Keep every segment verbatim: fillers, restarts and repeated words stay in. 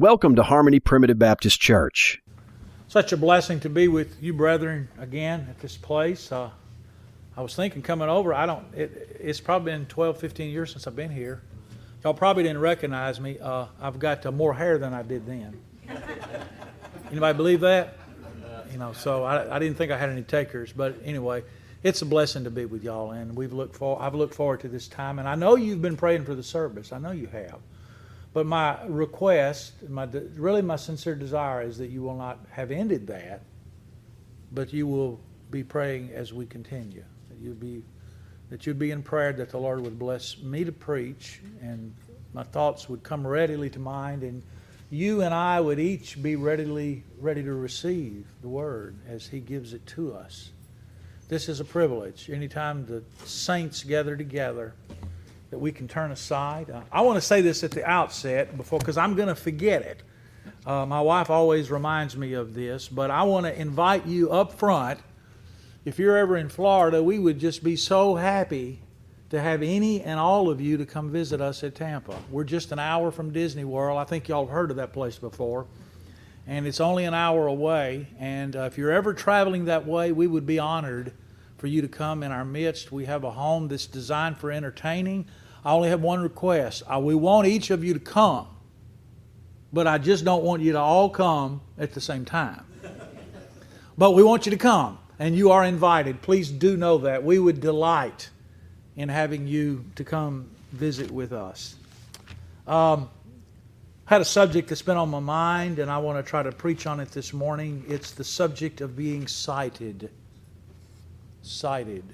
Welcome to Harmony Primitive Baptist Church. Such a blessing to be with you, brethren, again at this place. Uh, I was thinking coming over, I don't. It, it's probably been twelve, fifteen years since I've been here. Y'all probably didn't recognize me. Uh, I've got uh, more hair than I did then. Anybody believe that? You know, so I, I didn't think I had any takers, but anyway, it's a blessing to be with y'all, and we've looked for. I've looked forward to this time, and I know you've been praying for the service. I know you have. But my request, my really my sincere desire is that you will not have ended that, but you will be praying as we continue. That you'd be, that you'd be in prayer that the Lord would bless me to preach, and my thoughts would come readily to mind, and you and I would each be readily ready to receive the Word as He gives it to us. This is a privilege. Anytime the saints gather together, that we can turn aside. Uh, I want to say this at the outset before, because I'm going to forget it. Uh, my wife always reminds me of this, but I want to invite you up front. If you're ever in Florida, we would just be so happy to have any and all of you to come visit us at Tampa. We're just an hour from Disney World. I think y'all have heard of that place before. And it's only an hour away. And uh, if you're ever traveling that way, we would be honored for you to come in our midst. We have a home that's designed for entertaining. I only have one request. I, we want each of you to come, but I just don't want you to all come at the same time. But we want you to come, and you are invited. Please do know that. We would delight in having you to come visit with us. Um, I had a subject that's been on my mind, and I want to try to preach on it this morning. It's the subject of being sighted. Sighted.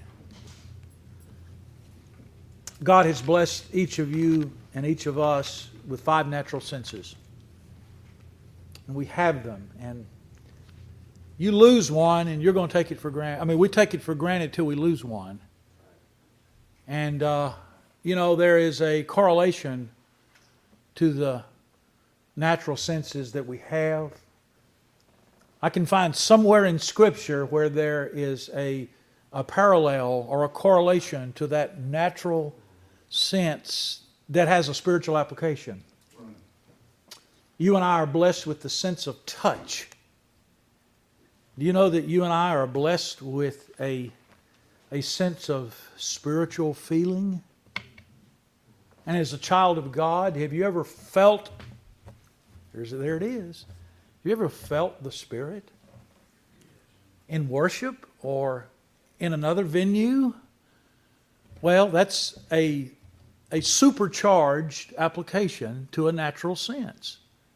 God has blessed each of you and each of us with five natural senses. And we have them. And you lose one and you're going to take it for granted. I mean, we take it for granted till we lose one. And, uh, you know, there is a correlation to the natural senses that we have. I can find somewhere in Scripture where there is a, a parallel or a correlation to that natural sense that has a spiritual application. You and I are blessed with the sense of touch. Do you know that you and I are blessed with a, a sense of spiritual feeling? And as a child of God, have you ever felt, there's, there it is, have you ever felt the Spirit in worship or in another venue? Well, that's a a supercharged application to a natural sense.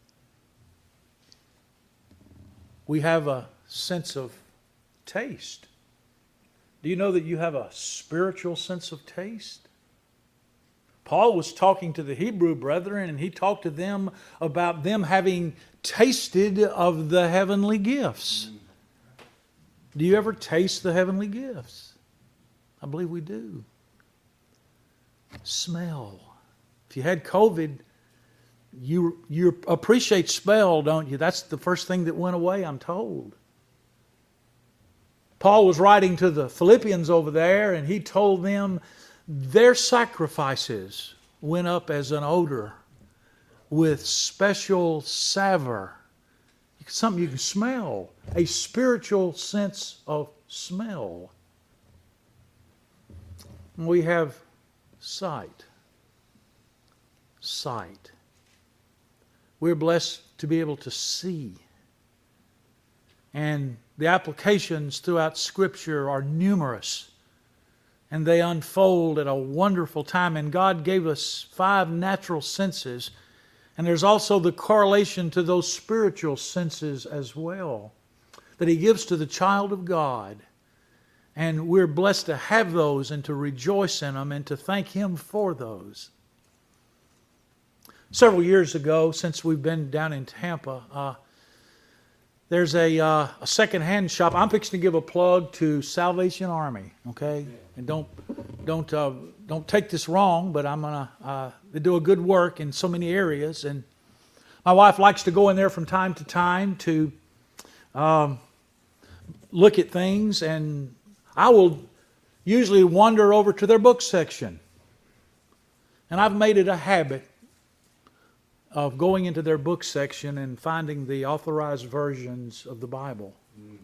We have a sense of taste. Do you know that you have a spiritual sense of taste? Paul was talking to the Hebrew brethren, and he talked to them about them having tasted of the heavenly gifts. Do you ever taste the heavenly gifts? I believe we do. Smell. If you had COVID, you you appreciate smell, don't you? That's the first thing that went away, I'm told. Paul was writing to the Philippians over there, and he told them their sacrifices went up as an odor with special savor. Something you can smell. A spiritual sense of smell. We have sight. Sight. We're blessed to be able to see. And the applications throughout Scripture are numerous. And they unfold at a wonderful time. And God gave us five natural senses. And there's also the correlation to those spiritual senses as well that He gives to the child of God. And we're blessed to have those and to rejoice in them and to thank Him for those. Several years ago, since we've been down in Tampa, uh, there's a, uh, a second-hand shop. I'm fixing to give a plug to Salvation Army, okay? And don't don't uh, don't take this wrong, but I'm gonna uh, they do a good work in so many areas, and my wife likes to go in there from time to time to um, look at things, and I will usually wander over to their book section. And I've made it a habit of going into their book section and finding the authorized versions of the Bible.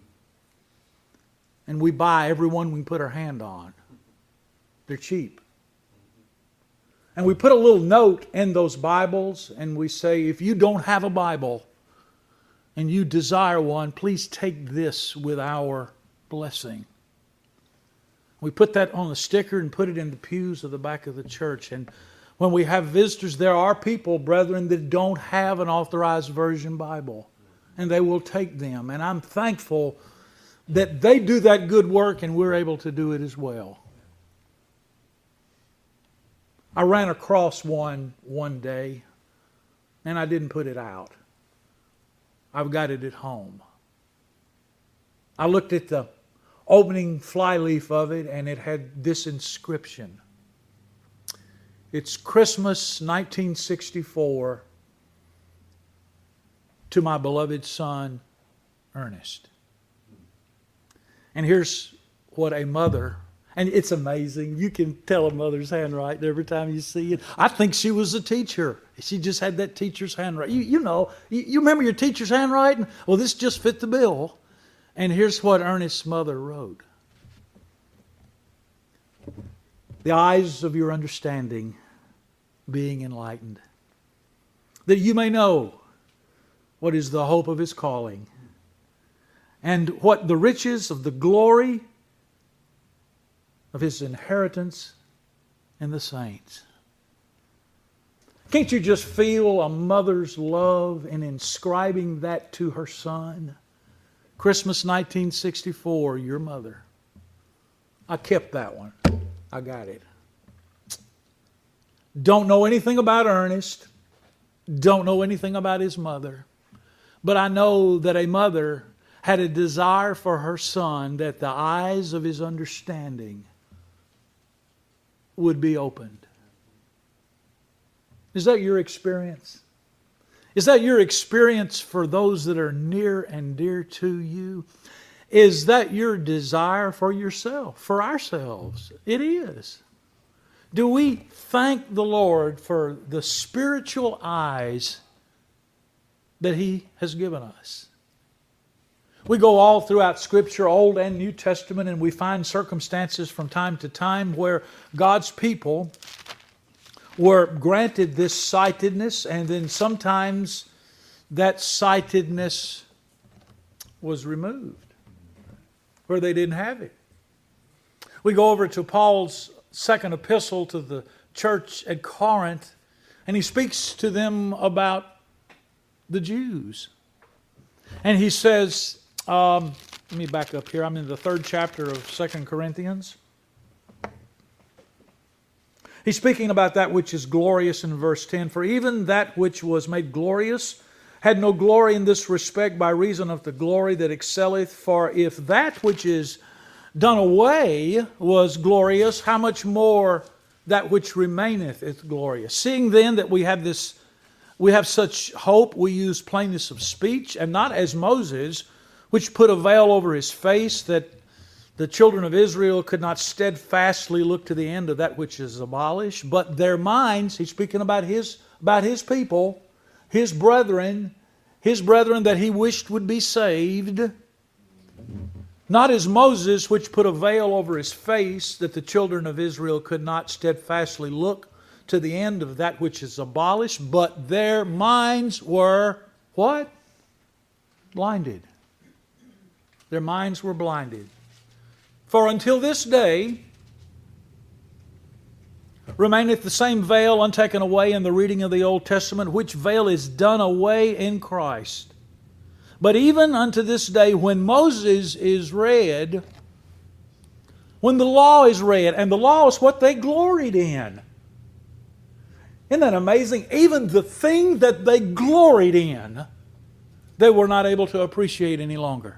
And we buy every one we can put our hand on. They're cheap. And we put a little note in those Bibles and we say, if you don't have a Bible and you desire one, please take this with our blessing. We put that on a sticker and put it in the pews of the back of the church. And when we have visitors, there are people, brethren, that don't have an authorized version Bible. And they will take them. And I'm thankful that they do that good work and we're able to do it as well. I ran across one one day and I didn't put it out. I've got it at home. I looked at the opening flyleaf of it and it had this inscription. It's Christmas nineteen sixty-four to my beloved son, Ernest. And here's what a mother, and it's amazing. You can tell a mother's handwriting every time you see it. I think she was a teacher. She just had that teacher's handwriting. You, you know, you, you remember your teacher's handwriting? Well, this just fit the bill. And here's what Ernest's mother wrote. The eyes of your understanding being enlightened, that you may know what is the hope of His calling, and what the riches of the glory of His inheritance in the saints. Can't you just feel a mother's love in inscribing that to her son? Christmas nineteen sixty-four, your mother. I kept that one. I got it. Don't know anything about Ernest. Don't know anything about his mother. But I know that a mother had a desire for her son that the eyes of his understanding would be opened. Is that your experience? Is that your experience for those that are near and dear to you? Is that your desire for yourself, for ourselves? It is. Do we thank the Lord for the spiritual eyes that He has given us? We go all throughout Scripture, Old and New Testament, and we find circumstances from time to time where God's people were granted this sightedness, and then sometimes that sightedness was removed, where they didn't have it. We go over to Paul's second epistle to the church at Corinth, and he speaks to them about the Jews. And he says, um, let me back up here. I'm in the third chapter of Second Corinthians. He's speaking about that which is glorious in verse ten. For even that which was made glorious had no glory in this respect by reason of the glory that excelleth. For if that which is done away was glorious, how much more that which remaineth is glorious? Seeing then that we have this, we have such hope, we use plainness of speech, and not as Moses, which put a veil over his face, that the children of Israel could not steadfastly look to the end of that which is abolished, but their minds, he's speaking about his, about his people, his brethren, his brethren that he wished would be saved, not as Moses, which put a veil over his face, that the children of Israel could not steadfastly look to the end of that which is abolished, but their minds were, what? Blinded. Their minds were blinded. For until this day remaineth the same veil untaken away in the reading of the Old Testament, which veil is done away in Christ. But even unto this day, when Moses is read, when the law is read, and the law is what they gloried in. Isn't that amazing? Even the thing that they gloried in, they were not able to appreciate any longer.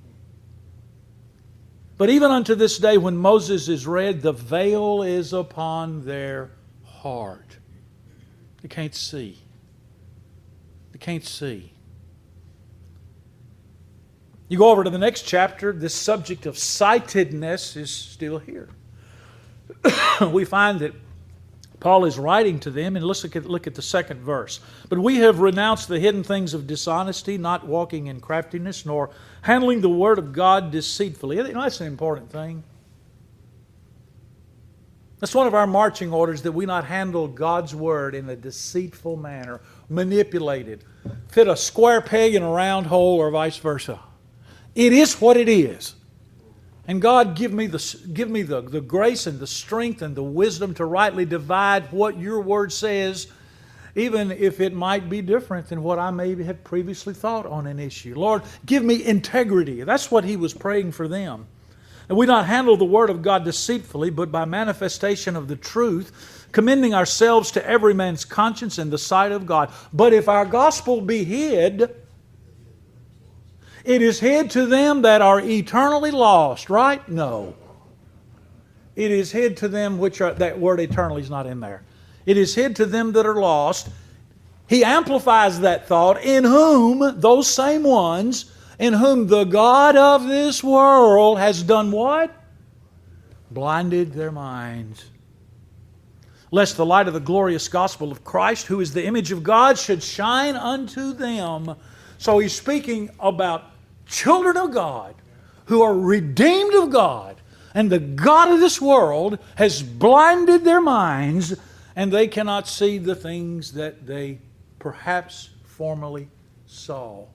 But even unto this day, when Moses is read, the veil is upon their heart. They can't see. They can't see. You go over to the next chapter, this subject of sightedness is still here. We find that Paul is writing to them, and let's look at, look at the second verse. But we have renounced the hidden things of dishonesty, not walking in craftiness, nor handling the word of God deceitfully. You know, that's an important thing. That's one of our marching orders, that we not handle God's word in a deceitful manner, manipulate it, fit a square peg in a round hole, or vice versa. It is what it is. And God, give me the give me the, the grace and the strength and the wisdom to rightly divide what your word says, even if it might be different than what I may have previously thought on an issue. Lord, give me integrity. That's what he was praying for them. And we not handle the word of God deceitfully, but by manifestation of the truth, commending ourselves to every man's conscience in the sight of God. But if our gospel be hid, it is hid to them that are eternally lost, right? No. It is hid to them which are, that word eternally is not in there. It is hid to them that are lost. He amplifies that thought, in whom, those same ones, in whom the God of this world has done what? Blinded their minds. Lest the light of the glorious gospel of Christ, who is the image of God, should shine unto them. So he's speaking about children of God who are redeemed of God, and the God of this world has blinded their minds, and they cannot see the things that they perhaps formerly saw.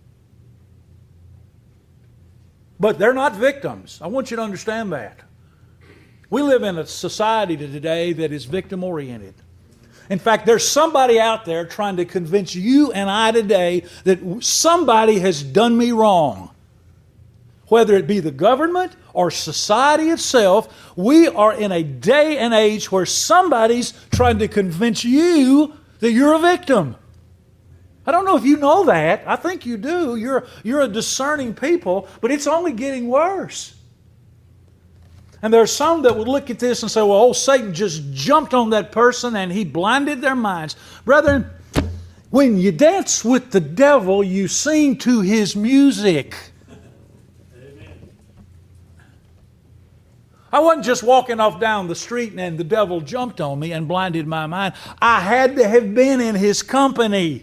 But they're not victims. I want you to understand that. We live in a society today that is victim-oriented. In fact, there's somebody out there trying to convince you and I today that somebody has done me wrong. Whether it be the government or society itself, we are in a day and age where somebody's trying to convince you that you're a victim. I don't know if you know that. I think you do. You're, you're a discerning people, but it's only getting worse. And there are some that would look at this and say, well, oh, Satan just jumped on that person and he blinded their minds. Brethren, when you dance with the devil, you sing to his music. Amen. I wasn't just walking off down the street and the devil jumped on me and blinded my mind. I had to have been in his company.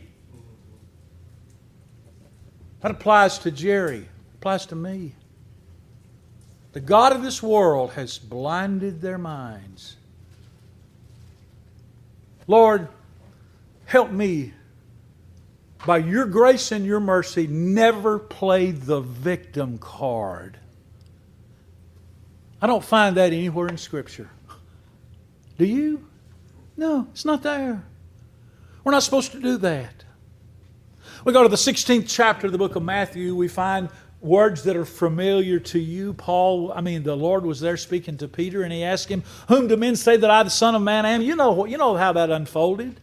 That applies to Jerry. It applies to me. The God of this world has blinded their minds. Lord, help me, by your grace and your mercy, never play the victim card. I don't find that anywhere in Scripture. Do you? No, it's not there. We're not supposed to do that. We go to the sixteenth chapter of the book of Matthew. We find words that are familiar to you. Paul, I mean, the Lord was there speaking to Peter, and he asked him, whom do men say that I, the Son of Man, am? You know, you know how that unfolded.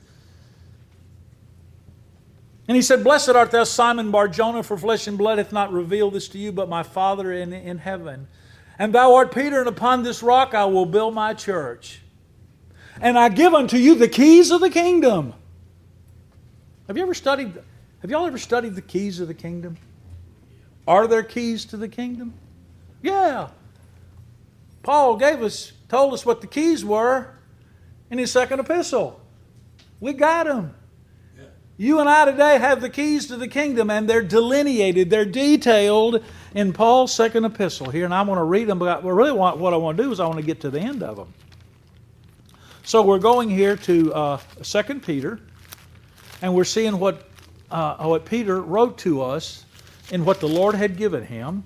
And he said, blessed art thou, Simon Bar-Jonah, for flesh and blood hath not revealed this to you, but my Father in, in heaven. And thou art Peter, and upon this rock I will build my church. And I give unto you the keys of the kingdom. Have you ever studied, have y'all ever studied the keys of the kingdom? Are there keys to the kingdom? Yeah. Paul gave us, told us what the keys were in his second epistle. We got them. Yeah. You and I today have the keys to the kingdom, and they're delineated, they're detailed in Paul's second epistle here. And I want to read them, but I really want, what I want to do is I want to get to the end of them. So we're going here to uh, Second Peter, and we're seeing what, uh, what Peter wrote to us in what the Lord had given him.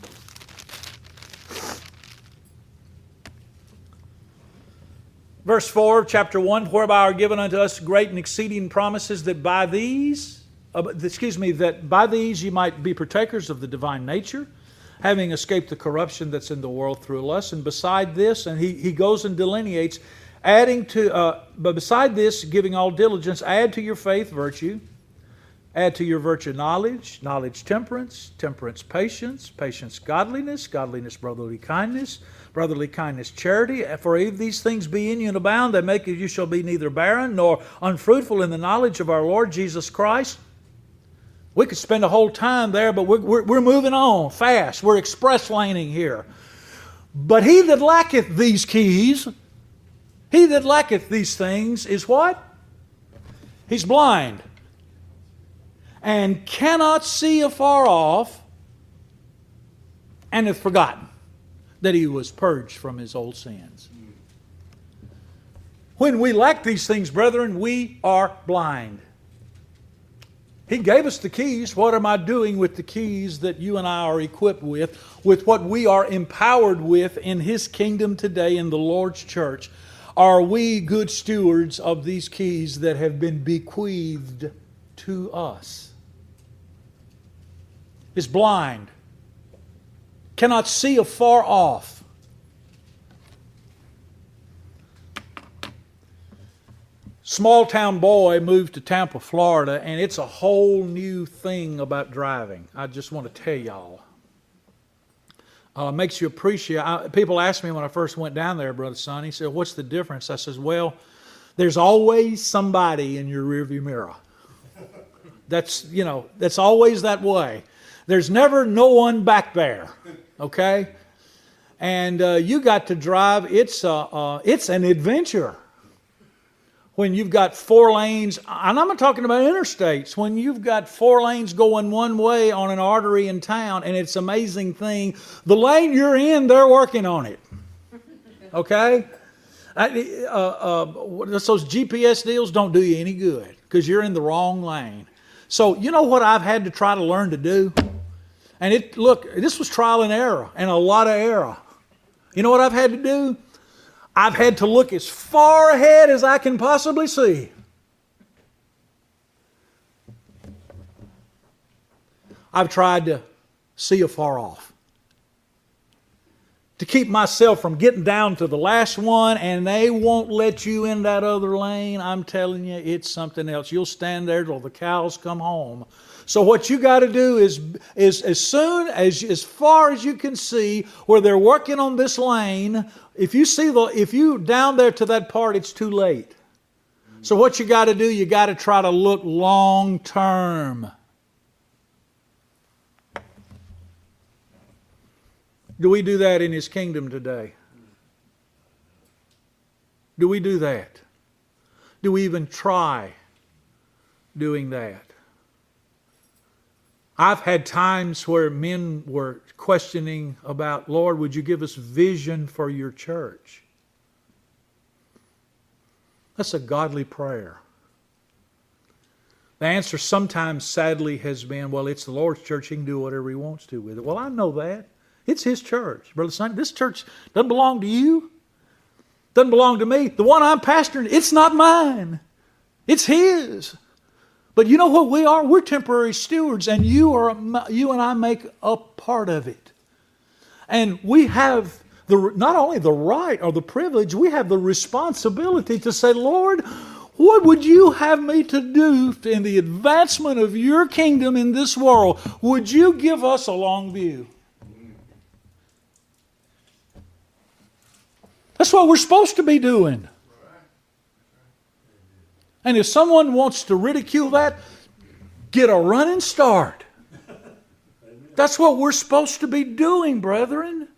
Verse four, chapter one, whereby are given unto us great and exceeding promises, that by these, uh, excuse me, that by these ye might be partakers of the divine nature, having escaped the corruption that's in the world through lust. And beside this, and he, he goes and delineates, adding to, uh, but beside this, giving all diligence, add to your faith virtue, add to your virtue knowledge, knowledge temperance, temperance patience, patience godliness, godliness brotherly kindness, brotherly kindness charity. For if these things be in you and abound, they make you shall be neither barren nor unfruitful in the knowledge of our Lord Jesus Christ. We could spend a whole time there, but we're, we're, we're moving on fast. We're express laning here. But he that lacketh these keys He that lacketh these things is what? He's blind, and cannot see afar off, and hath forgotten that he was purged from his old sins. When we lack these things, brethren, we are blind. He gave us the keys. What am I doing with the keys that you and I are equipped with, with what we are empowered with in His kingdom today in the Lord's church? Are we good stewards of these keys that have been bequeathed to us? Is blind, cannot see afar off. Small town boy moved to Tampa, Florida, and it's a whole new thing about driving. I just want to tell y'all. Uh, makes you appreciate. I, people asked me when I first went down there, Brother Sonny, said, "What's the difference?" I says, "Well, there's always somebody in your rearview mirror. That's you know, that's always that way. There's never no one back there, okay? And uh, you got to drive. It's uh, uh, it's an adventure." When you've got four lanes, and I'm not talking about interstates, when you've got four lanes going one way on an artery in town, and it's an amazing thing, the lane you're in, they're working on it. Okay? I, uh, uh, those G P S deals don't do you any good because you're in the wrong lane. So you know what I've had to try to learn to do? And it look, this was trial and error, and a lot of error. You know what I've had to do? I've had to look as far ahead as I can possibly see. I've tried to see afar off. To keep myself from getting down to the last one, and they won't let you in that other lane. I'm telling you, it's something else. You'll stand there till the cows come home. So what you got to do is, is as soon as, as far as you can see where they're working on this lane, if you see the, if you down there to that part, it's too late. So what you got to do, you got to try to look long term. Do we do that in His kingdom today? Do we do that? Do we even try doing that? I've had times where men were questioning about, "Lord, would you give us vision for your church?" That's a godly prayer. The answer sometimes, sadly, has been, "Well, it's the Lord's church. He can do whatever He wants to with it." Well, I know that. It's His church. Brother Sonny, this church doesn't belong to you. Doesn't belong to me. The one I'm pastoring, it's not mine. It's His. But you know what we are? We're temporary stewards, and you are you and I make a part of it. And we have the not only the right or the privilege, we have the responsibility to say, "Lord, what would you have me to do in the advancement of your kingdom in this world? Would you give us a long view?" That's what we're supposed to be doing. And if someone wants to ridicule that, get a running start. That's what we're supposed to be doing, brethren.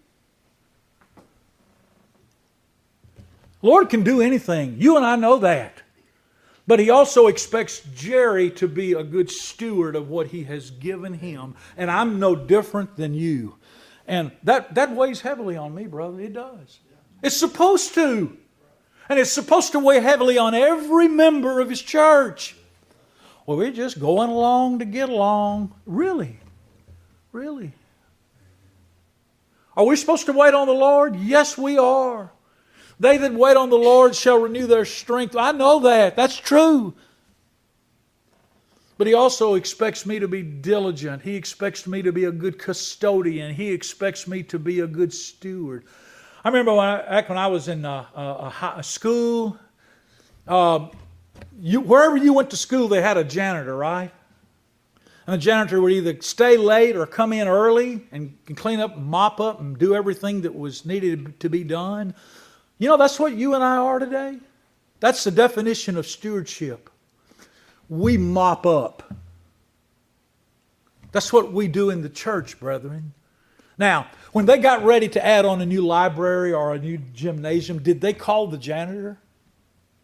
Lord can do anything. You and I know that. But He also expects Jerry to be a good steward of what He has given him. And I'm no different than you. And that, that weighs heavily on me, brother. It does. It's supposed to. And it's supposed to weigh heavily on every member of His church. Well, we're just going along to get along. Really? Really? Are we supposed to wait on the Lord? Yes, we are. They that wait on the Lord shall renew their strength. I know that. That's true. But He also expects me to be diligent. He expects me to be a good custodian. He expects me to be a good steward. I remember when I, back when I was in a, a, a school, uh, you, wherever you went to school, they had a janitor, right? And the janitor would either stay late or come in early and clean up and mop up and do everything that was needed to be done. You know, that's what you and I are today. That's the definition of stewardship. We mop up. That's what we do in the church, brethren. Now, when they got ready to add on a new library or a new gymnasium, did they call the janitor?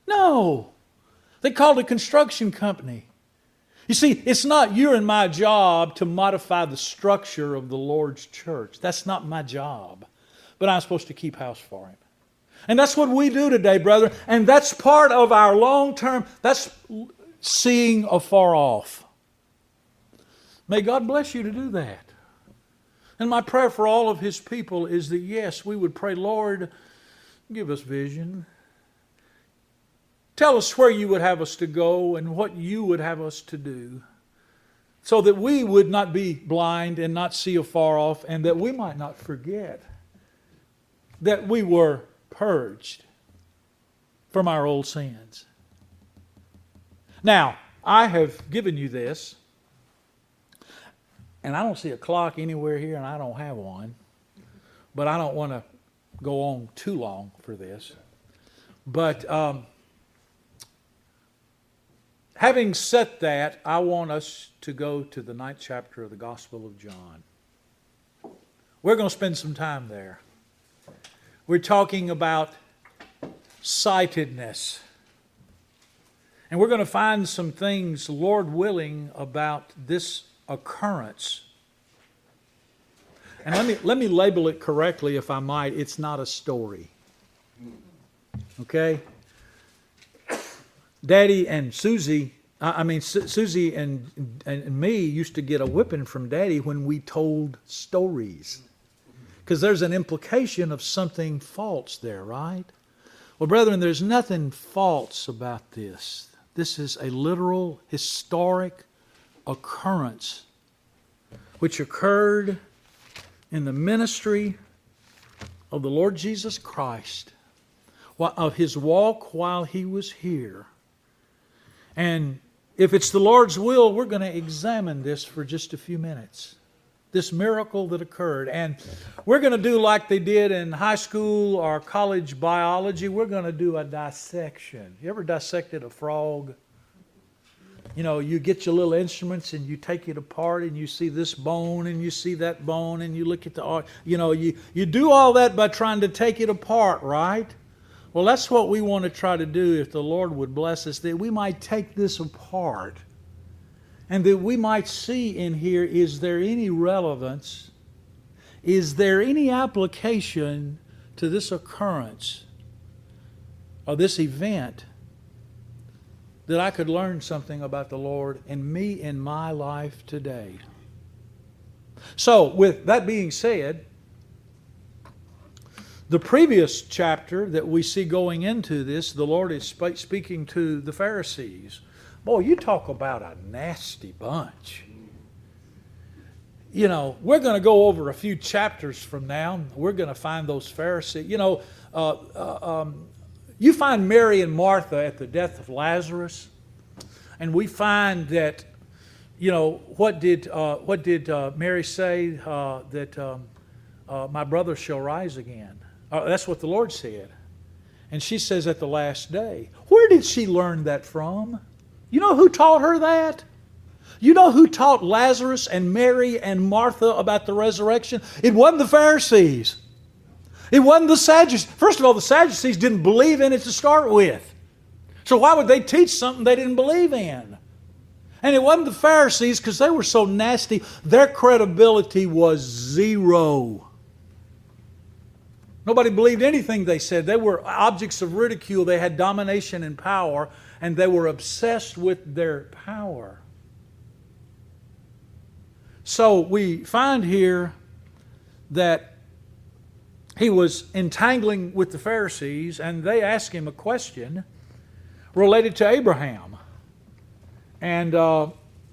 No. They called a construction company. You see, it's not your and my job to modify the structure of the Lord's church. That's not my job. But I'm supposed to keep house for Him. And that's what we do today, brother. And that's part of our long-term, that's seeing afar off. May God bless you to do that. And my prayer for all of His people is that, yes, we would pray, Lord, give us vision. Tell us where You would have us to go and what You would have us to do, so that we would not be blind and not see afar off, and that we might not forget that we were purged from our old sins. Now, I have given you this, and I don't see a clock anywhere here, and I don't have one, but I don't want to go on too long for this. But um, having said that, I want us to go to the ninth chapter of the Gospel of John. We're going to spend some time there. We're talking about sightedness. And we're going to find some things, Lord willing, about this occurrence. And let me let me label it correctly, if I might. It's not a story. Okay? Daddy and Susie, I mean, Su- Susie and, and me used to get a whipping from Daddy when we told stories. Because there's an implication of something false there, right? Well, brethren, there's nothing false about this. This is a literal, historic occurrence which occurred in the ministry of the Lord Jesus Christ, of His walk while He was here. And if it's the Lord's will, we're going to examine this for just a few minutes. This miracle that occurred. And we're going to do like they did in high school or college biology. We're going to do a dissection. You ever dissected a frog? You know, you get your little instruments and you take it apart and you see this bone and you see that bone and you look at the, you know, you, you do all that by trying to take it apart, right? Well, that's what we want to try to do, if the Lord would bless us, that we might take this apart. And that we might see in here, is there any relevance? Is there any application to this occurrence or this event that I could learn something about the Lord and me in my life today? So, with that being said, the previous chapter that we see going into this, the Lord is sp- speaking to the Pharisees. Boy, you talk about a nasty bunch. You know, we're going to go over a few chapters from now. We're going to find those Pharisees. You know, uh, uh, um, you find Mary and Martha at the death of Lazarus, and we find that, you know, what did uh, what did uh, Mary say? Uh, that um, uh, my brother shall rise again. Uh, that's what the Lord said. And she says at the last day. Where did she learn that from? You know who taught her that? You know who taught Lazarus and Mary and Martha about the resurrection? It wasn't the Pharisees. It wasn't the Sadducees. First of all, the Sadducees didn't believe in it to start with. So why would they teach something they didn't believe in? And it wasn't the Pharisees, because they were so nasty. Their credibility was zero. Nobody believed anything they said. They were objects of ridicule. They had domination and power, and they were obsessed with their power. So we find here that he was entangling with the Pharisees, and they asked him a question related to Abraham. And uh,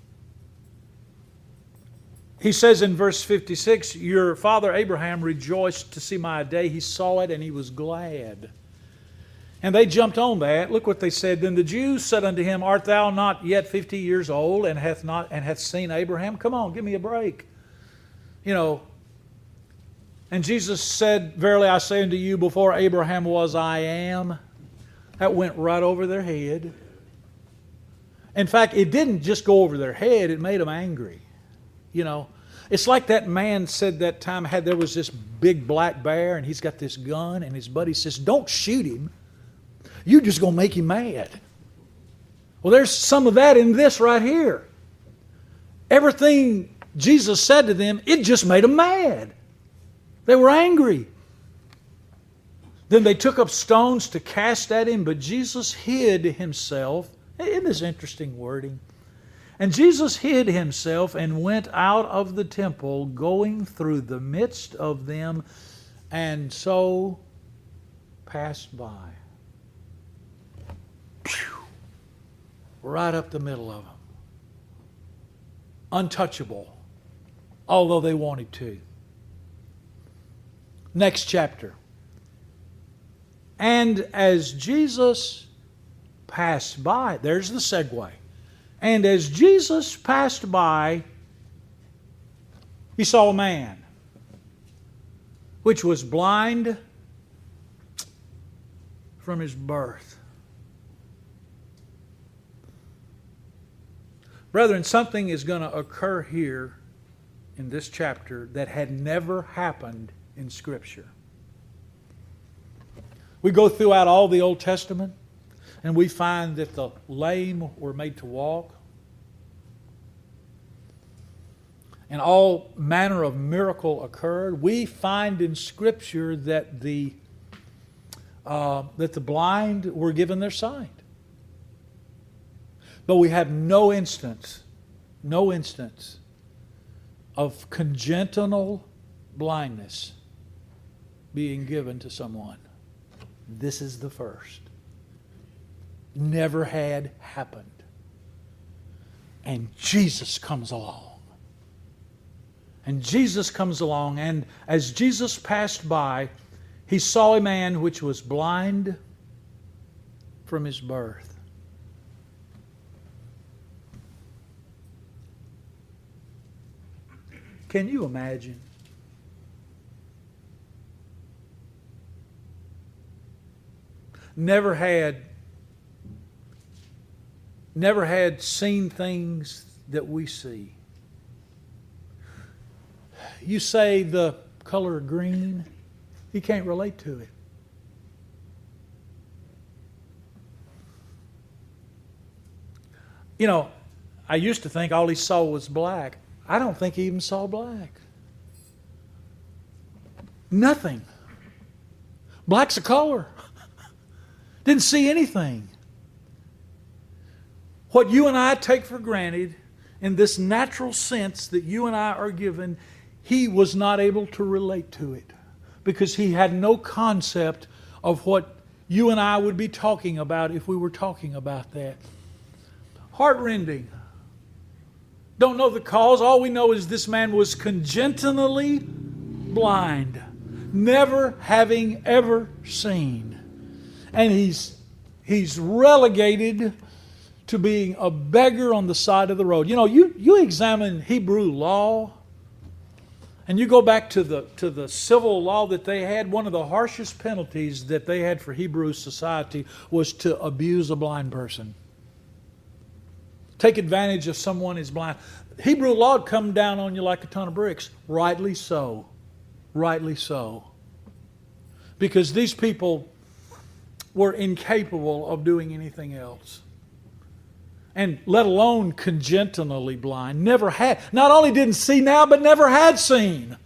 he says in verse fifty-six, your father Abraham rejoiced to see my day. He saw it and he was glad. And they jumped on that. Look what they said. Then the Jews said unto him, art thou not yet fifty years old, and hath not and hath seen Abraham? Come on, give me a break. You know. And Jesus said, verily I say unto you, before Abraham was, I am. That went right over their head. In fact, it didn't just go over their head, it made them angry. You know, it's like that man said that time, had there was this big black bear and he's got this gun, and his buddy says, don't shoot him. you just going to make him mad. Well, there's some of that in this right here. Everything Jesus said to them, it just made them mad. They were angry. Then they took up stones to cast at him, but Jesus hid himself. Isn't this interesting wording? And Jesus hid himself and went out of the temple, going through the midst of them, and so passed by. Pew! Right up the middle of them. Untouchable, although they wanted to. Next chapter. And as Jesus passed by, there's the segue. And as Jesus passed by, he saw a man which was blind from his birth. Brethren, something is going to occur here in this chapter that had never happened in Scripture. We go throughout all the Old Testament, and we find that the lame were made to walk. And all manner of miracle occurred. We find in Scripture that the uh, that the blind were given their sight. But we have no instance, no instance of congenital blindness being given to someone. This is the first. Never had happened. And Jesus comes along. And Jesus comes along, and as Jesus passed by, he saw a man which was blind from his birth. Can you imagine? Never had, never had seen things that we see. You say the color green, he can't relate to it. You know, I used to think all he saw was black. I don't think he even saw black. Nothing. Black's a color. Didn't see anything. What you and I take for granted in this natural sense that you and I are given, he was not able to relate to it because he had no concept of what you and I would be talking about if we were talking about that. Heartrending. Don't know the cause. All we know is this man was congenitally blind, never having ever seen. And he's he's relegated to being a beggar on the side of the road. You know, you, you examine Hebrew law, and you go back to the to the civil law that they had. One of the harshest penalties that they had for Hebrew society was to abuse a blind person. Take advantage of someone who's blind. Hebrew law would come down on you like a ton of bricks. Rightly so. Rightly so. Because these people were incapable of doing anything else. And let alone congenitally blind. Never had. Not only didn't see now, but never had seen.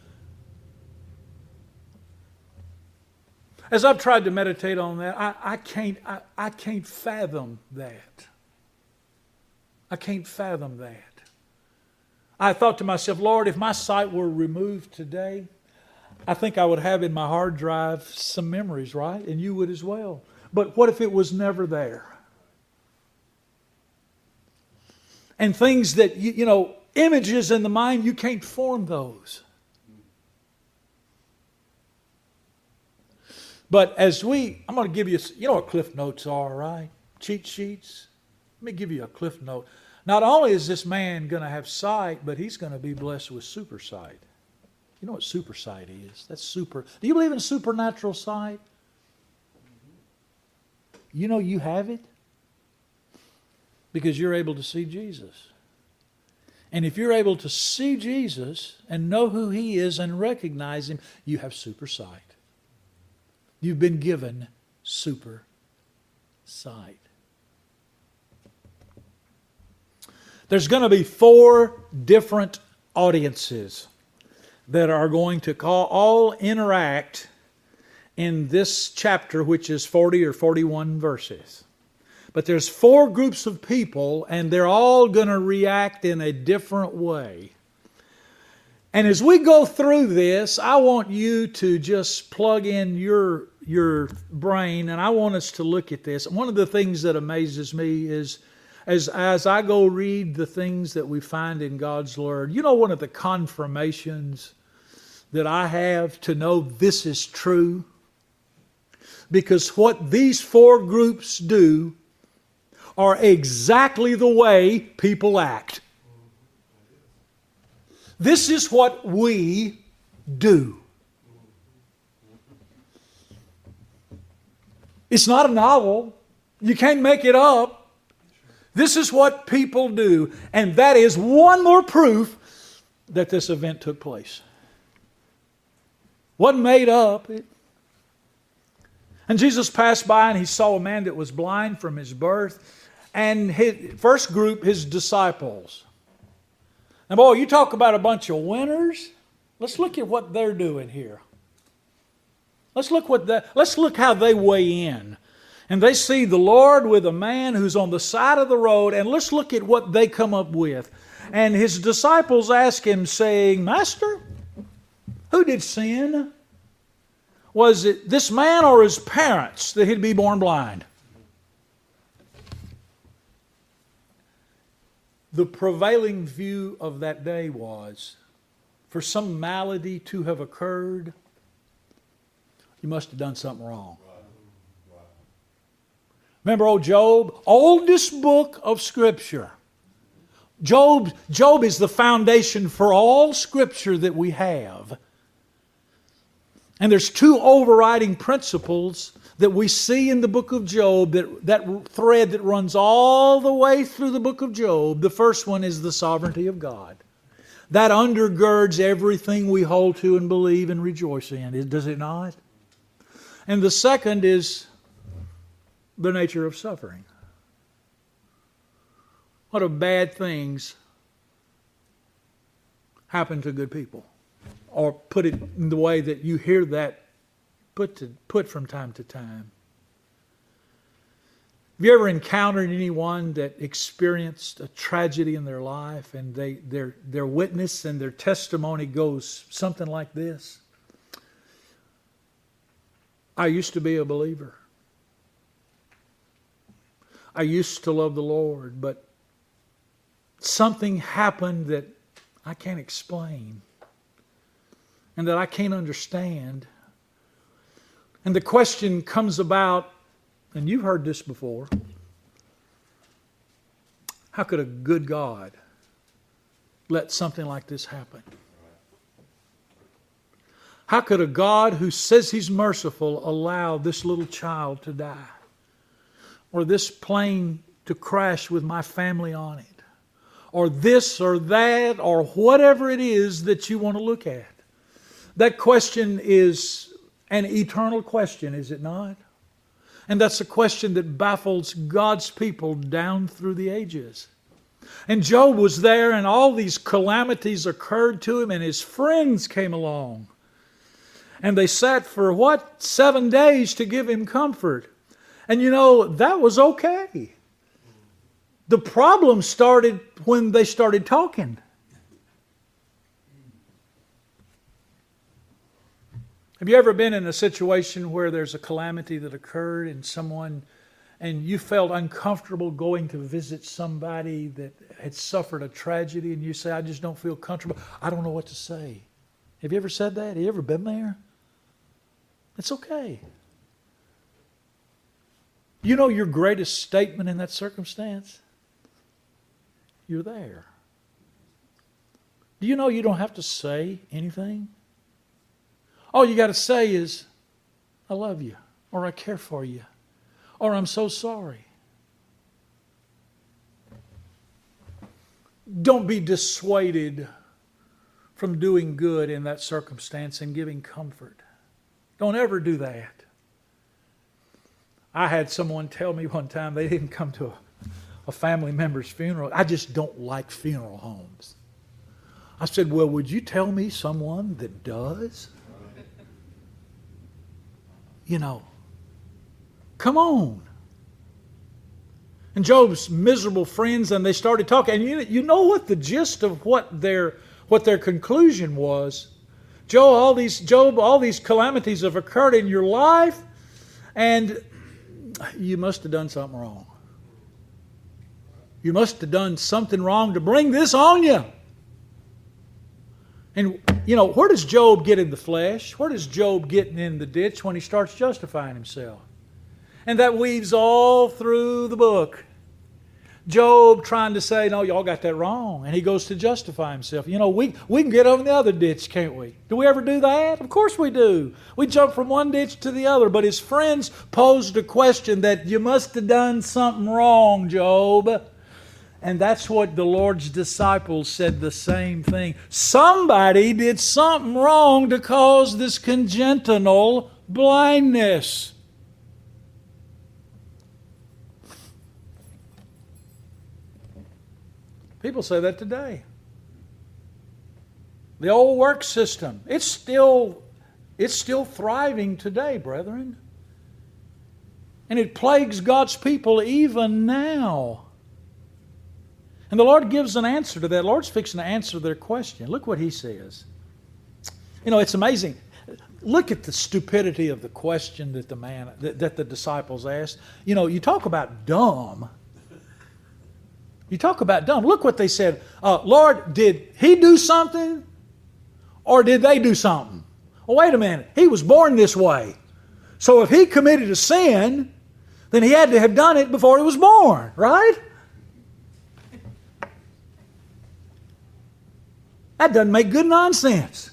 As I've tried to meditate on that, I, I can't I, I can't fathom that. I can't fathom that. I thought to myself, Lord, if my sight were removed today, I think I would have in my hard drive some memories, right? And you would as well. But what if it was never there? And things that, you, you know, images in the mind, you can't form those. But as we, I'm going to give you, you know what Cliff Notes are, right? Cheat sheets. Let me give you a Cliff Note. Not only is this man going to have sight, but he's going to be blessed with super sight. You know what super sight is? That's super. Do you believe in supernatural sight? You know you have it because you're able to see Jesus. And if you're able to see Jesus and know who He is and recognize Him, you have super sight. You've been given super sight. There's going to be four different audiences that are going to call, all interact in this chapter, which is forty or forty-one verses. But there's four groups of people, and they're all going to react in a different way. And as we go through this, I want you to just plug in your, your brain, and I want us to look at this. One of the things that amazes me is, as, as I go read the things that we find in God's Word, you know, one of the confirmations that I have to know this is true, because what these four groups do are exactly the way people act. This is what we do. It's not a novel. You can't make it up. This is what people do. And that is one more proof that this event took place. Wasn't made up. It... And Jesus passed by and he saw a man that was blind from his birth. And his first group, his disciples. Now, boy, you talk about a bunch of winners. Let's look at what they're doing here. Let's look what the, let's look how they weigh in. And they see the Lord with a man who's on the side of the road, and let's look at what they come up with. And his disciples ask him, saying, Master, who did sin? Was it this man or his parents that he'd be born blind? The prevailing view of that day was, for some malady to have occurred, you must have done something wrong. Remember old Job? Oldest book of Scripture. Job, Job is the foundation for all Scripture that we have. And there's two overriding principles that we see in the book of Job, that, that thread that runs all the way through the book of Job. The first one is the sovereignty of God. That undergirds everything we hold to and believe and rejoice in, does it not? And the second is the nature of suffering. What if bad things happen to good people? Or put it in the way that you hear that put to, put from time to time. Have you ever encountered anyone that experienced a tragedy in their life, and they their their witness and their testimony goes something like this? I used to be a believer. I used to love the Lord, but something happened that I can't explain and that I can't understand. And the question comes about, and you've heard this before, how could a good God let something like this happen? How could a God who says He's merciful allow this little child to die? Or this plane to crash with my family on it? Or this or that, or whatever it is that you want to look at. That question is an eternal question, is it not? And that's a question that baffles God's people down through the ages. And Job was there, and all these calamities occurred to him, and his friends came along. And they sat for what? Seven days to give him comfort. And you know, that was okay. The problem started when they started talking. Have you ever been in a situation where there's a calamity that occurred and someone, and you felt uncomfortable going to visit somebody that had suffered a tragedy, and you say, I just don't feel comfortable. I don't know what to say. Have you ever said that? Have you ever been there? It's okay. You know your greatest statement in that circumstance? You're there. Do you know you don't have to say anything? All you got to say is, I love you, or I care for you, or I'm so sorry. Don't be dissuaded from doing good in that circumstance and giving comfort. Don't ever do that. I had someone tell me one time they didn't come to a, a family member's funeral. I just don't like funeral homes. I said, well, would you tell me someone that does? You know, come on. And Job's miserable friends, and they started talking. And you, you know what the gist of what their what their conclusion was? Job, all these Job, all these calamities have occurred in your life, and you must have done something wrong. You must have done something wrong to bring this on you. And, you know, where does Job get in the flesh? Where does Job get in the ditch when he starts justifying himself? And that weaves all through the book. Job trying to say, no, y'all got that wrong. And he goes to justify himself. You know, we, we can get over the other ditch, can't we? Do we ever do that? Of course we do. We jump from one ditch to the other. But his friends posed a question that you must have done something wrong, Job. And that's what the Lord's disciples said, the same thing. Somebody did something wrong to cause this congenital blindness. People say that today. The old work system, it's still, it's still thriving today, brethren. And it plagues God's people even now. And the Lord gives an answer to that. The Lord's fixing to answer their question. Look what He says. You know, it's amazing. Look at the stupidity of the question that the man, that, that the disciples asked. You know, you talk about dumb. You talk about dumb. Look what they said. Uh, Lord, did He do something? Or did they do something? Well, wait a minute. He was born this way. So if He committed a sin, then He had to have done it before He was born, right? That doesn't make good nonsense.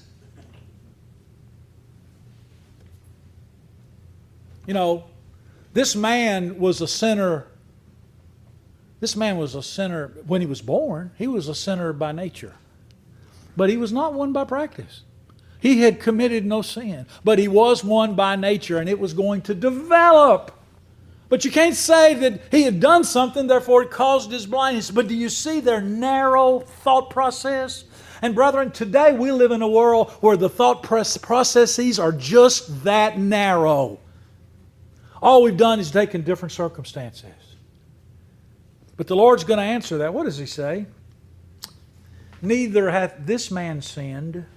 You know, this man was a sinner. This man was a sinner when he was born. He was a sinner by nature. But he was not one by practice. He had committed no sin. But he was one by nature, and it was going to develop. But you can't say that he had done something, therefore it caused his blindness. But do you see their narrow thought process? And brethren, today we live in a world where the thought processes are just that narrow. All we've done is taken different circumstances. But the Lord's going to answer that. What does He say? Neither hath this man sinned,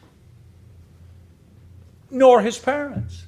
nor his parents.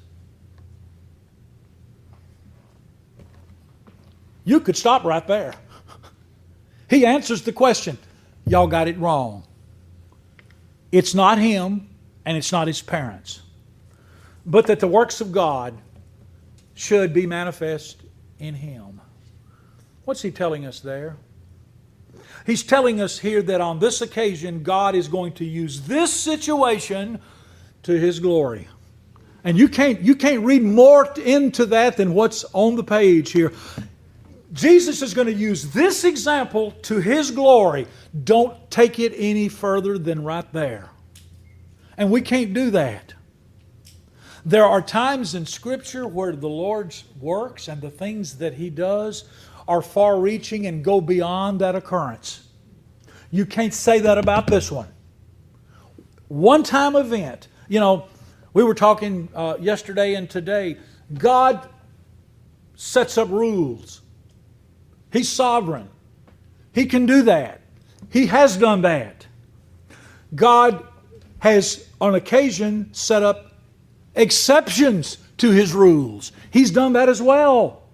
You could stop right there. He answers the question. Y'all got it wrong. It's not him, and it's not his parents. But that the works of God should be manifest in him. What's He telling us there? He's telling us here that on this occasion, God is going to use this situation to His glory. And you can't, you can't read more into that than what's on the page here. Jesus is going to use this example to His glory. Don't take it any further than right there. And we can't do that. There are times in Scripture where the Lord's works and the things that He does are far-reaching and go beyond that occurrence. You can't say that about this one. One-time event. You know, we were talking uh, yesterday and today. God sets up rules. He's sovereign. He can do that. He has done that. God has, on occasion, set up exceptions to His rules. He's done that as well.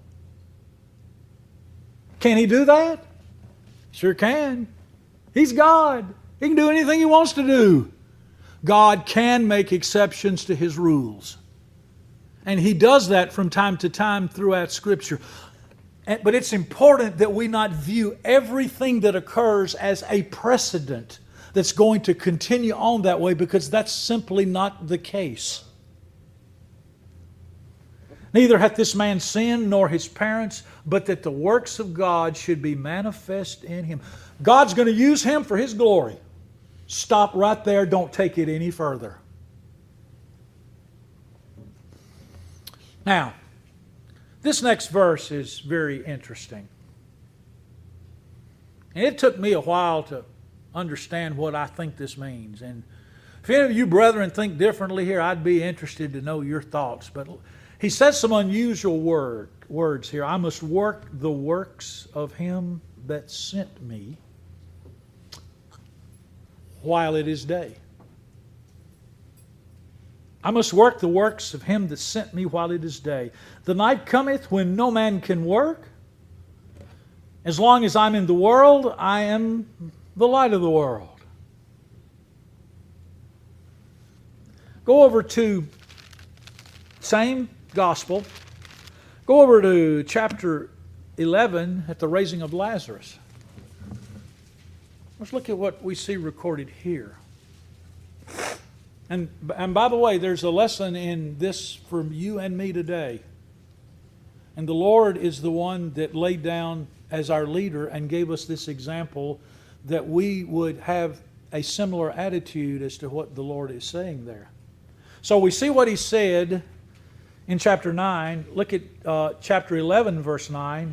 Can He do that? Sure can. He's God. He can do anything He wants to do. God can make exceptions to His rules. And He does that from time to time throughout Scripture. But it's important that we not view everything that occurs as a precedent that's going to continue on that way, because that's simply not the case. Neither hath this man sinned, nor his parents, but that the works of God should be manifest in him. God's going to use him for His glory. Stop right there. Don't take it any further. Now, This next verse is very interesting. And it took me a while to understand what I think this means. And if any of you brethren think differently here, I'd be interested to know your thoughts. But he says some unusual word, words here. I must work the works of him that sent me while it is day. I must work the works of him that sent me while it is day. The night cometh when no man can work. As long as I'm in the world, I am the light of the world. Go over to same gospel. Go over to chapter eleven at the raising of Lazarus. Let's look at what we see recorded here. And, and by the way, there's a lesson in this for you and me today. And the Lord is the one that laid down as our leader and gave us this example that we would have a similar attitude as to what the Lord is saying there. So we see what he said in chapter nine. Look at uh, chapter eleven, verse nine.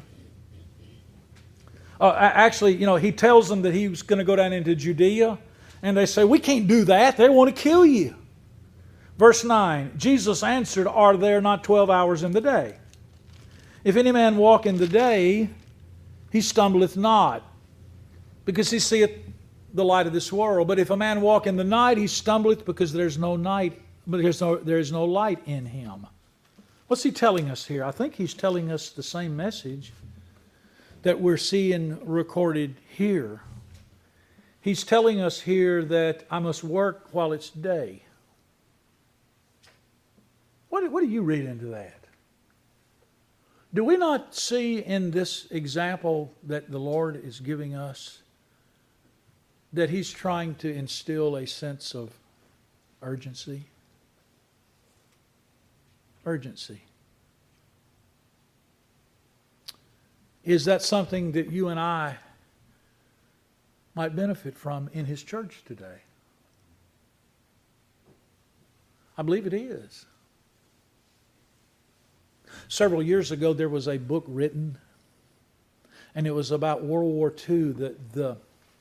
Uh, actually, you know, he tells them that he was going to go down into Judea. And they say, we can't do that. They want to kill you. Verse nine, Jesus answered, are there not twelve hours in the day? If any man walk in the day, he stumbleth not, because he seeth the light of this world. But if a man walk in the night, he stumbleth, because there's no night, but there's no, there is no light in him. What's he telling us here? I think he's telling us the same message that we're seeing recorded here. He's telling us here that I must work while it's day. What, what do you read into that? Do we not see in this example that the Lord is giving us that He's trying to instill a sense of urgency? Urgency. Is that something that you and I might benefit from in His church today? I believe it is. Several years ago, there was a book written, and it was about World War Two. That the,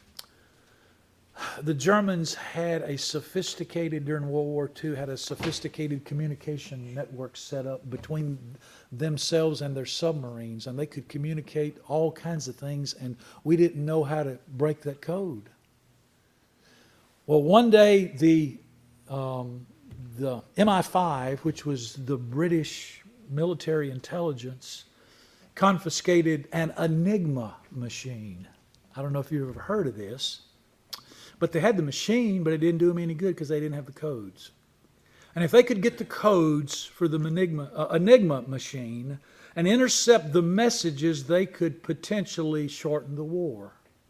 the Germans had a sophisticated, during World War Two, had a sophisticated communication network set up between themselves and their submarines, and they could communicate all kinds of things, and we didn't know how to break that code. Well, one day, the um, the M I five, which was the British military intelligence, confiscated an Enigma machine. I don't know if you've ever heard of this, but they had the machine, but it didn't do them any good because they didn't have the codes. And if they could get the codes for the Enigma, uh, Enigma machine and intercept the messages, they could potentially shorten the war.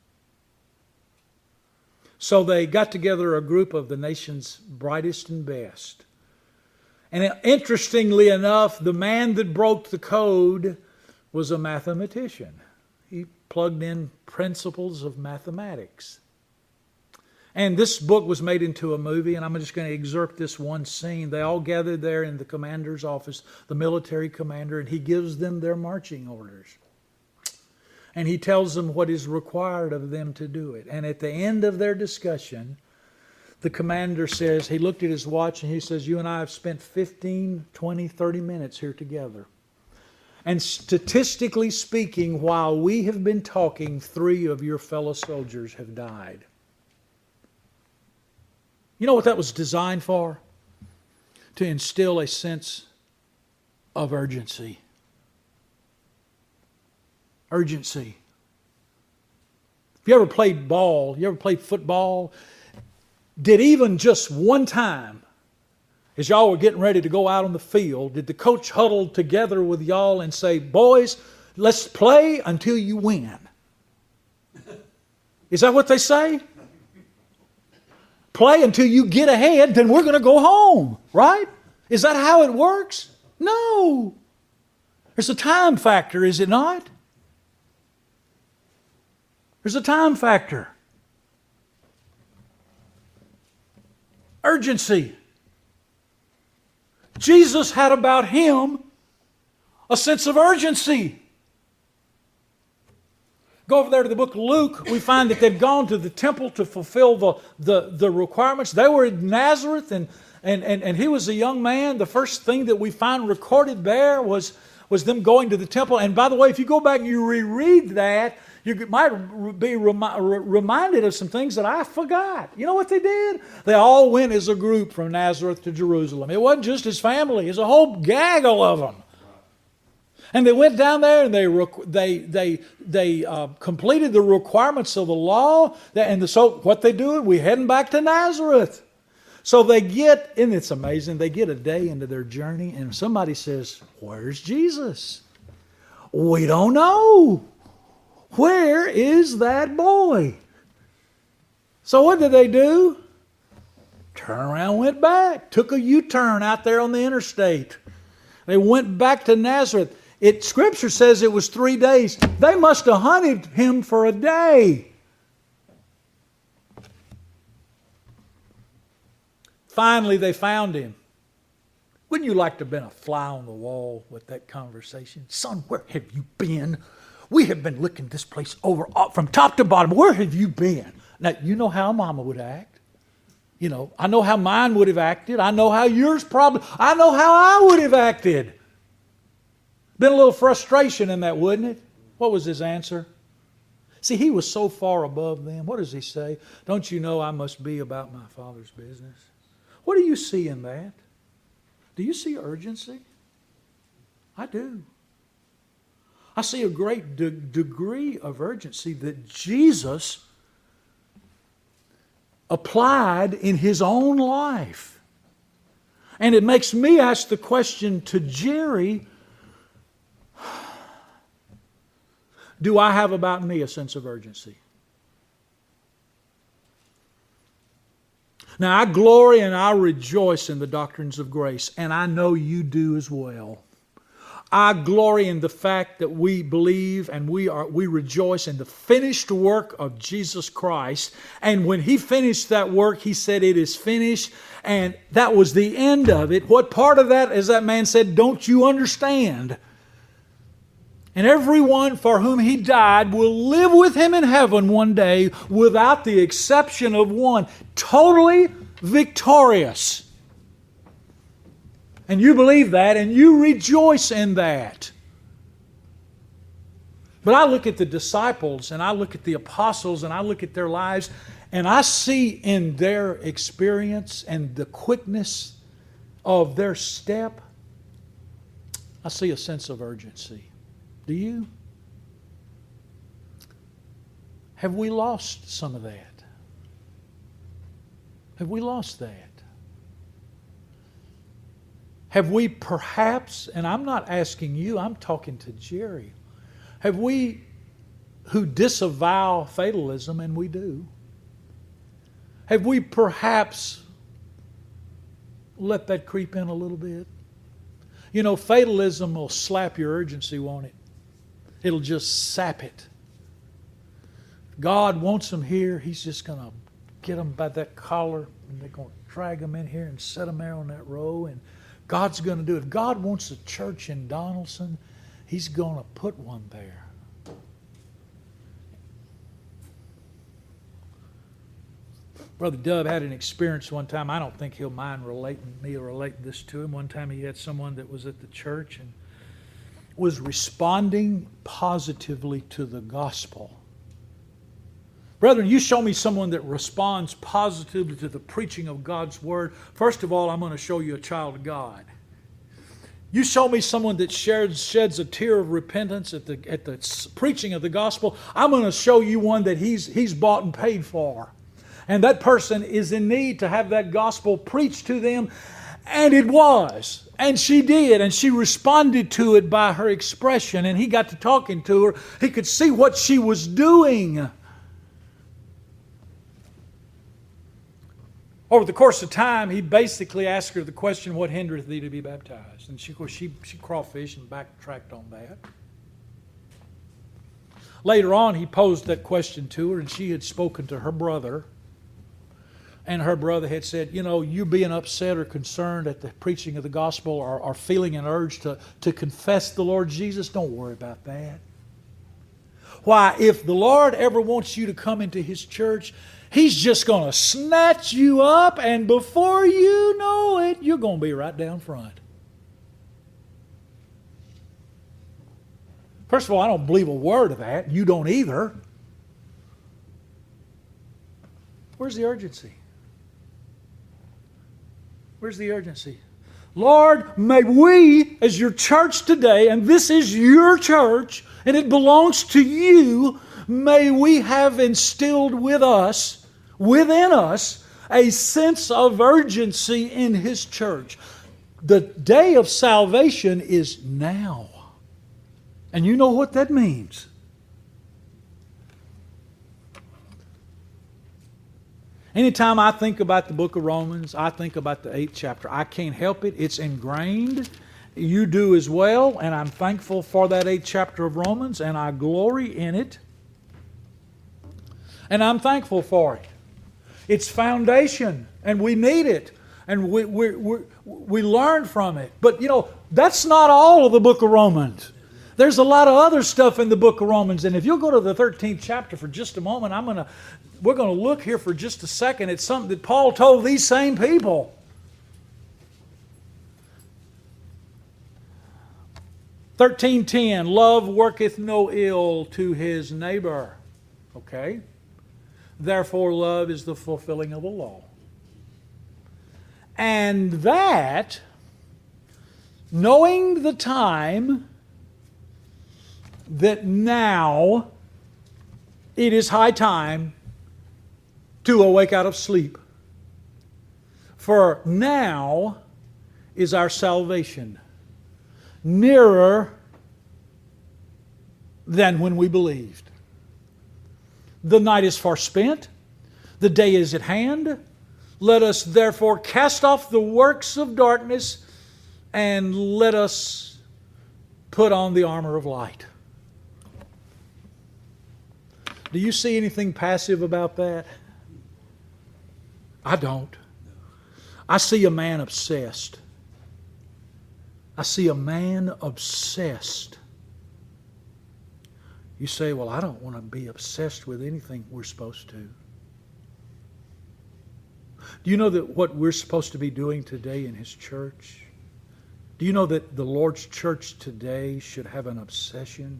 So they got together a group of the nation's brightest and best. And interestingly enough, the man that broke the code was a mathematician. He plugged in principles of mathematics. And this book was made into a movie, and I'm just going to excerpt this one scene. They all gathered there in the commander's office, the military commander, and he gives them their marching orders. And he tells them what is required of them to do it. And at the end of their discussion, the commander says, he looked at his watch and he says, you and I have spent fifteen, twenty, thirty minutes here together. And statistically speaking, while we have been talking, three of your fellow soldiers have died. You know what that was designed for? To instill a sense of urgency. Urgency. If you ever played ball, you ever played football, did even just one time, as y'all were getting ready to go out on the field, did the coach huddle together with y'all and say, boys, let's play until you win? Is that what they say? Play until you get ahead, then we're going to go home, right? Is that how it works? No. There's a time factor, is it not? There's a time factor. Urgency. Jesus had about Him a sense of urgency. Go over there to the book of Luke, we find that they'd gone to the temple to fulfill the, the, the requirements. They were in Nazareth, and, and, and, and he was a young man. The first thing that we find recorded there was, was them going to the temple. And by the way, if you go back and you reread that, you might be remi- reminded of some things that I forgot. You know what they did? They all went as a group from Nazareth to Jerusalem. It wasn't just his family. It was a whole gaggle of them. And they went down there and they they they they uh, completed the requirements of the law. And the, so what they do, we heading back to Nazareth. So they get, and it's amazing, they get a day into their journey and somebody says, "Where's Jesus?" We don't know. Where is that boy? So what did they do? Turn around, went back, took a U-turn out there on the interstate. They went back to Nazareth. It, Scripture says it was three days. They must have hunted him for a day. Finally, they found him. Wouldn't you like to have been a fly on the wall with that conversation? Son, where have you been? We have been looking this place over from top to bottom. Where have you been? Now, you know how Mama would act. You know, I know how mine would have acted. I know how yours probably, I know how I would have acted. Been a little frustration in that, wouldn't it? What was his answer? See, he was so far above them. What does he say? Don't you know I must be about my Father's business? What do you see in that? Do you see urgency? I do. I see a great de- degree of urgency that Jesus applied in his own life. And it makes me ask the question to Jerry, do I have about me a sense of urgency? Now, I glory and I rejoice in the doctrines of grace, and I know you do as well. I glory in the fact that we believe and we are we rejoice in the finished work of Jesus Christ. And when He finished that work, He said, "It is finished," and that was the end of it. What part of that, as that man said, don't you understand? And everyone for whom He died will live with Him in heaven one day, without the exception of one. Totally victorious. And you believe that, and you rejoice in that. But I look at the disciples, and I look at the apostles, and I look at their lives, and I see in their experience and the quickness of their step, I see a sense of urgency. Do you? Have we lost some of that? Have we lost that? Have we perhaps, and I'm not asking you, I'm talking to Jerry, have we, who disavow fatalism, and we do, have we perhaps let that creep in a little bit? You know, fatalism will slap your urgency, won't it? It'll just sap it. God wants them here. He's just going to get them by that collar, and they're going to drag them in here and set them there on that row, and God's going to do it. If God wants a church in Donaldson, He's going to put one there. Brother Dub had an experience one time. I don't think he'll mind relating me or relating this to him. One time he had someone that was at the church and was responding positively to the gospel. Brethren, you show me someone that responds positively to the preaching of God's Word. First of all, I'm going to show you a child of God. You show me someone that shares, sheds a tear of repentance at the, at the preaching of the gospel. I'm going to show you one that he's, he's bought and paid for. And that person is in need to have that gospel preached to them. And it was. And she did. And she responded to it by her expression. And he got to talking to her. He could see what she was doing. Over the course of time, he basically asked her the question, "What hindereth thee to be baptized?" And she, of course, she, she crawfished and backtracked on that. Later on, he posed that question to her, and she had spoken to her brother and her brother had said, you know, you being upset or concerned at the preaching of the gospel or, or feeling an urge to, to confess the Lord Jesus, don't worry about that. Why, if the Lord ever wants you to come into His church, He's just going to snatch you up, and before you know it, you're going to be right down front. First of all, I don't believe a word of that. You don't either. Where's the urgency? Where's the urgency? Lord, may we, as your church today, and this is your church, and it belongs to you, may we have instilled with us, within us, a sense of urgency in His church. The day of salvation is now. And you know what that means. Anytime I think about the book of Romans, I think about the eighth chapter. I can't help it. It's ingrained. You do as well, and I'm thankful for that eighth chapter of Romans, and I glory in it. And I'm thankful for it. It's foundation, and we need it, and we, we, we, we learn from it. But, you know, that's not all of the book of Romans. There's a lot of other stuff in the book of Romans, and if you'll go to the thirteenth chapter for just a moment, I'm going to, we're going to look here for just a second at something that Paul told these same people. thirteen ten, love worketh no ill to his neighbor. Okay? Therefore, love is the fulfilling of the law. And that, knowing the time, that now it is high time to awake out of sleep. For now is our salvation nearer than when we believed. The night is far spent, the day is at hand. Let us therefore cast off the works of darkness and let us put on the armor of light. Do you see anything passive about that? I don't. I see a man obsessed. I see a man obsessed. You say, well, I don't want to be obsessed with anything we're supposed to. Do you know that what we're supposed to be doing today in His church? Do you know that the Lord's church today should have an obsession?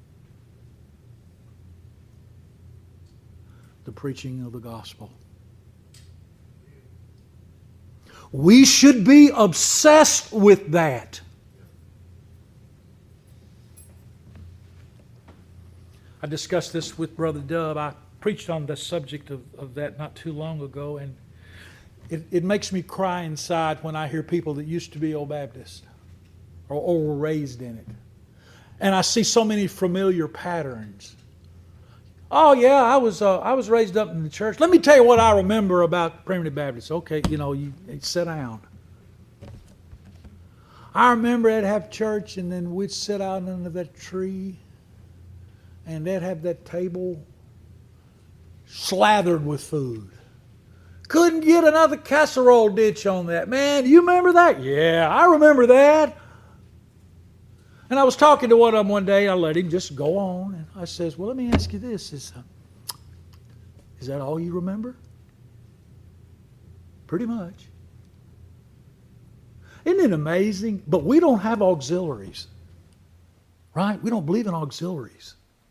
The preaching of the gospel. We should be obsessed with that. I discussed this with Brother Dub. I preached on the subject of, of that not too long ago, and it, it makes me cry inside when I hear people that used to be Old Baptist or, or were raised in it. And I see so many familiar patterns. Oh yeah, I was uh, I was raised up in the church. Let me tell you what I remember about Primitive Baptist. Okay, you know, you, you sit down. I remember I'd have church, and then we'd sit out under that tree, and they'd have that table slathered with food. Couldn't get another casserole dish on that. Man, do you remember that? Yeah, I remember that. And I was talking to one of them one day. I let him just go on. And I says, well, let me ask you this. Is, uh, is that all you remember? Pretty much. Isn't it amazing? But we don't have auxiliaries. Right? We don't believe in auxiliaries.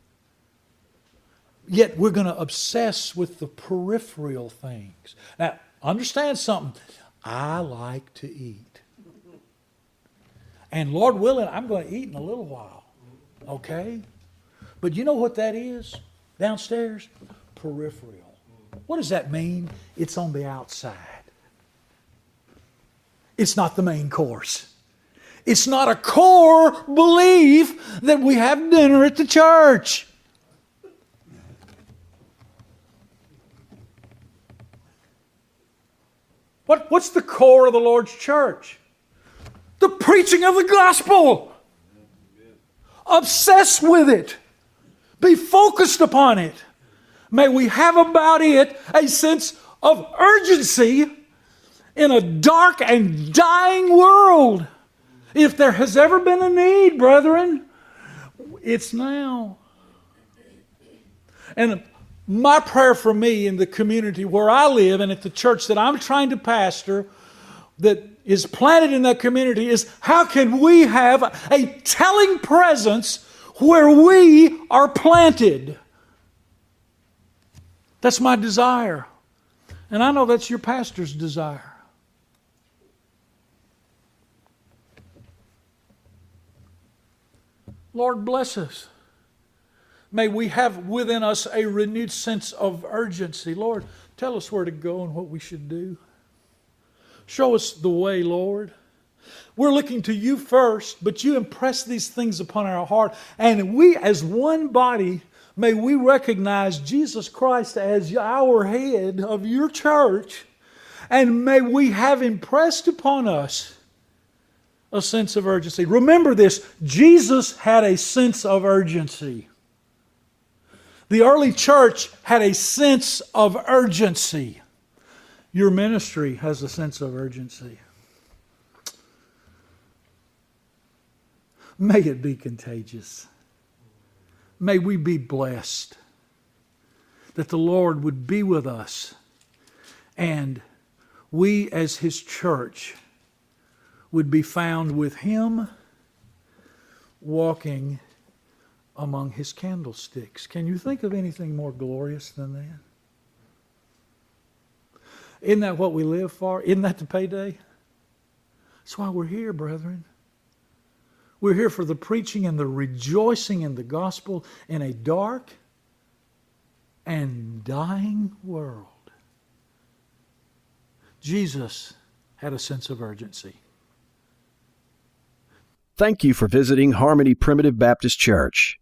Yet we're going to obsess with the peripheral things. Now, understand something. I like to eat. And Lord willing, I'm going to eat in a little while. Okay? But you know what that is? Downstairs? Peripheral. What does that mean? It's on the outside. It's not the main course. It's not a core belief that we have dinner at the church. What, what's the core of the Lord's church? The preaching of the gospel. Obsess with it. Be focused upon it. May we have about it a sense of urgency in a dark and dying world. If there has ever been a need, brethren, it's now. And my prayer for me in the community where I live and at the church that I'm trying to pastor that is planted in that community is, how can we have a telling presence where we are planted? That's my desire. And I know that's your pastor's desire. Lord, bless us. May we have within us a renewed sense of urgency. Lord, tell us where to go and what we should do. Show us the way, Lord. We're looking to you first, but you impress these things upon our heart. And we as one body, may we recognize Jesus Christ as our head of your church. And may we have impressed upon us a sense of urgency. Remember this, Jesus had a sense of urgency. The early church had a sense of urgency. Your ministry has a sense of urgency. May it be contagious. May we be blessed that the Lord would be with us and we as His church would be found with Him walking among His candlesticks. Can you think of anything more glorious than that? Isn't that what we live for? Isn't that the payday? That's why we're here, brethren. We're here for the preaching and the rejoicing in the gospel in a dark and dying world. Jesus had a sense of urgency. Thank you for visiting Harmony Primitive Baptist Church.